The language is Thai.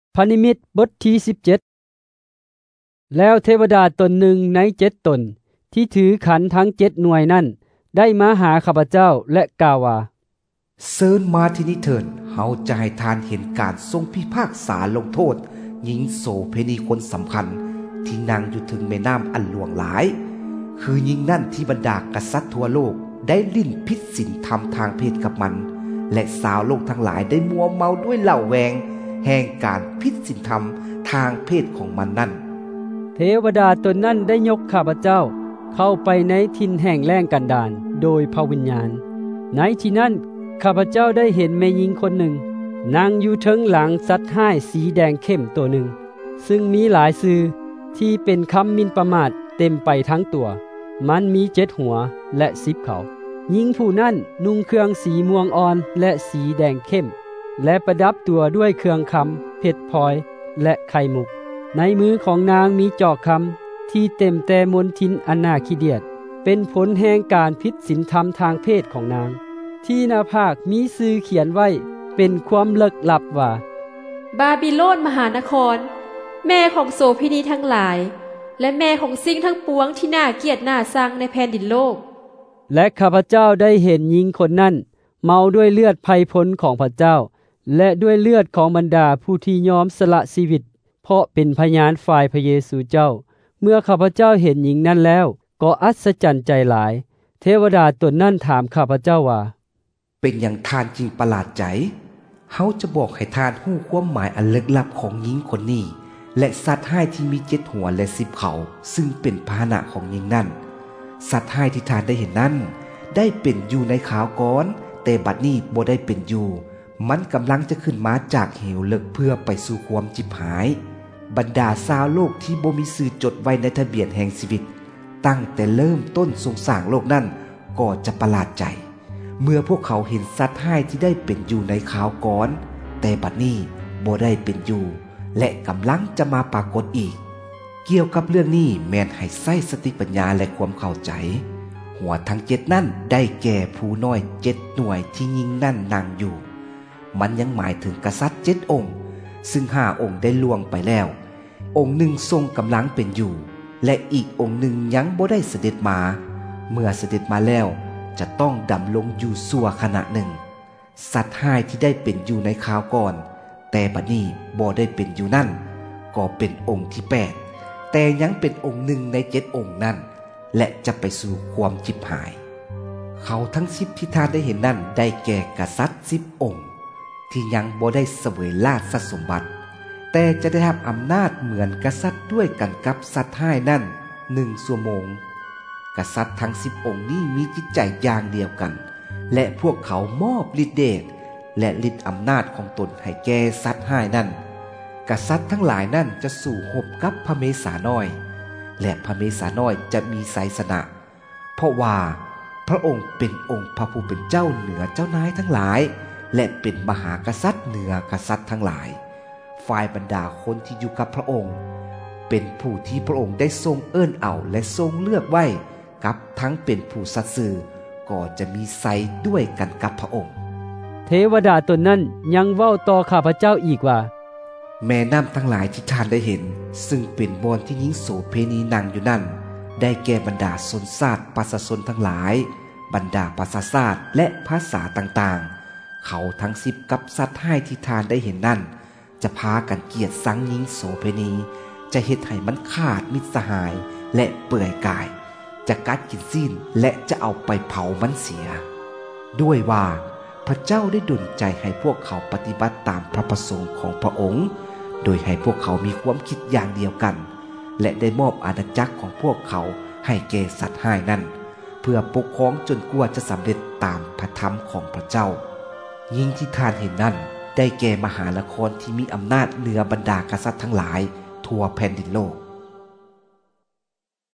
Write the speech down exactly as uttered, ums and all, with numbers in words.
พระนิมิตบทที่สิบเจ็ดแล้วเทวดาตนหนึ่งในเจ็ดตนที่ถือขันทั้งเจ็ดหน่วยนั้นได้มาหาข้าพเจ้าและกล่าวว่าเชิญมาที่นี่เถิดเฮาจะให้ทานเห็นการทรงพิพากษาลงโทษหญิงโสเภณีคนสำคัญที่นั่งอยู่ถึงแม่น้ำอันหลวงหลายคือหญิงนั่นที่บรรดากษัตริย์ทั่วโลกได้ลิ้นพิษศีลธรรมทางเพศกับมันและสาวโลกทั้งหลายได้มัวเมาด้วยเหล้าแวงแห่งการพิษศีลธรรมทางเพศของมันนั่นเทวดาตนนั้นได้ยกข้าพเจ้าเข้าไปในถิ่นแห่งแล้งกันดารโดยพระวิญญาณในที่นั้นข้าพเจ้าได้เห็นแม่หญิงคนหนึ่งนั่งอยู่เทิงหลังสัตว์ห้ายสีแดงเข้มตัวหนึ่งซึ่งมีหลายชื่อที่เป็นคำหมิ่นประมาทเต็มไปทั้งตัวมันมีเจ็ดหัวและสิบเขาหญิงผู้นั้นนุ่งเครื่องสีม่วงอ่อนและสีแดงเข้มและประดับตัวด้วยเครื่องคำเพชรพลอยและไข่มุกในมือของนางมีจอกคำที่เต็มแต่มนทินอันน่าขี้เดียดเป็นผลแห่งการผิดศีลธรรมทางเพศของนางที่หน้าผากมีชื่อเขียนไว้เป็นความลึกลับว่าบาบิโลนมหานครแม่ของโสเภณีทั้งหลายและแม่ของสิ่งทั้งปวงที่น่าเกลียดน่าชังในแผ่นดินโลกและข้าพเจ้าได้เห็นหญิงคนนั้นเมาด้วยเลือดไพพลของพระเจ้าและด้วยเลือดของบรรดาผู้ที่ยอมสละชีวิตเพราะเป็นพยานฝ่ายพระเยซูเจ้าเมื่อข้าพเจ้าเห็นหญิงนั้นแล้วก็อัศจรรย์ใจหลายเทวดาตนนั้นถามข้าพเจ้าว่าเป็นอย่างทานจริงประหลาดใจเฮาจะบอกให้ทานฮู้ความหมายอันลึกลับของหญิงคนนี้และสัตว์ห้ายที่มีเจ็ดหัวและสิบเขาซึ่งเป็นพาหนะของหญิงนั้นสัตว์ห้ายที่ทานได้เห็นนั้นได้เป็นอยู่ในขาวก่อนแต่บัดนี้บ่ได้เป็นอยู่มันกำลังจะขึ้นมาจากเหวลึกเพื่อไปสู่ความจิบหายบรรดาชาวโลกที่บ่มีชื่อจดไว้ในทะเบียนแห่งชีวิตตั้งแต่เริ่มต้นทรงสร้างโลกนั้นก็จะประหลาดใจเมื่อพวกเขาเห็นสัตว์ห้ายที่ได้เป็นอยู่ในขาวก่อนแต่บัดนี้บ่ได้เป็นอยู่และกำลังจะมาปรากฏอีกเกี่ยวกับเรื่องนี้แม่นให้ใช้สติปัญญาและความเข้าใจหัวทั้งเจ็ดนั่นได้แก่ผู้น้อยเจ็ดหน่วยที่ยิงนั่นนั่งอยู่มันยังหมายถึงกษัตริย์เจ็ดองค์ซึ่งห้าองค์ได้ล่วงไปแล้วองค์หนึ่งทรงกำลังเป็นอยู่และอีกองค์หนึ่งยังบ่ได้เสด็จมาเมื่อเสด็จมาแล้วจะต้องดำลงอยู่ชั่วขณะหนึ่งสัตว์ห้ายที่ได้เป็นอยู่ในคราวก่อนแต่บัดนี้บ่ได้เป็นอยู่นั่นก็เป็นองค์ที่แปดแต่ยังเป็นองค์หนึ่งในเจ็ดองค์นั่นและจะไปสู่ความจิบหายเขาทั้งสิบที่ท่านได้เห็นนั่นได้แก่กษัตริย์สิบองค์ที่ยังบ่ได้เสวยราชสมบัติแต่จะได้รับอำนาจเหมือนกษัตริย์ด้วยกันกับสัตว์ห้ายนั่นหนึ่งชั่วโมงกษัตริย์ทั้งสิบองค์นี้มีจิตใจอย่างเดียวกันและพวกเขามอบฤทธิเดชและฤทธิอำนาจของตนให้แก่สัตว์ห้ายนั่นกษัตริย์ทั้งหลายนั่นจะสู่หบกับพระเมสาน้อยและพระเมสาน้อยจะมีไสยชนะเพราะว่าพระองค์เป็นองค์พระผู้เป็นเจ้าเหนือเจ้านายทั้งหลายและเป็นมหากษัตริย์เหนือกษัตริย์ทั้งหลายฝ่ายบรรดาคนที่อยู่กับพระองค์เป็นผู้ที่พระองค์ได้ทรงเอิ้นเอาและทรงเลือกไว้กับทั้งเป็นผู้สัตย์ซื่อก็จะมีไสยด้วยกันกับพระองค์เทวดาตนนั้นยังเว้าต่อข้าพเจ้าอีกว่าแม่น้ำทั้งหลายที่ท่านได้เห็นซึ่งเป็นบ่อนที่หญิงโสเภณีนั่งอยู่นั่นได้แก่บรรดาชนชาติประชาชนทั้งหลายบรรดาภาษาชาติและภาษาต่างๆเขาทั้งสิบกับสัตว์ห้ายที่ท่านได้เห็นนั่นจะพากันเกลียดสังหญิงโสเภณีจะเฮ็ดให้มันขาดมิตรสหายและเปื่อยกายจะกัดกินสิ้นและจะเอาไปเผามันเสียด้วยว่าพระเจ้าได้ดลใจให้พวกเขาปฏิบัติตามพระประสงค์ของพระองค์โดยให้พวกเขามีความคิดอย่างเดียวกันและได้มอบอาณาจักรของพวกเขาให้แก่สัตว์ห้ายนั้นเพื่อปกครองจนกว่าจะสำเร็จตามพระธรรมของพระเจ้ายิ่งที่ท่านเห็นนั้นได้แก่มหานครที่มีอำนาจเหนือบรรดากษัตริย์ทั้งหลายทั่วแผ่นดินโลก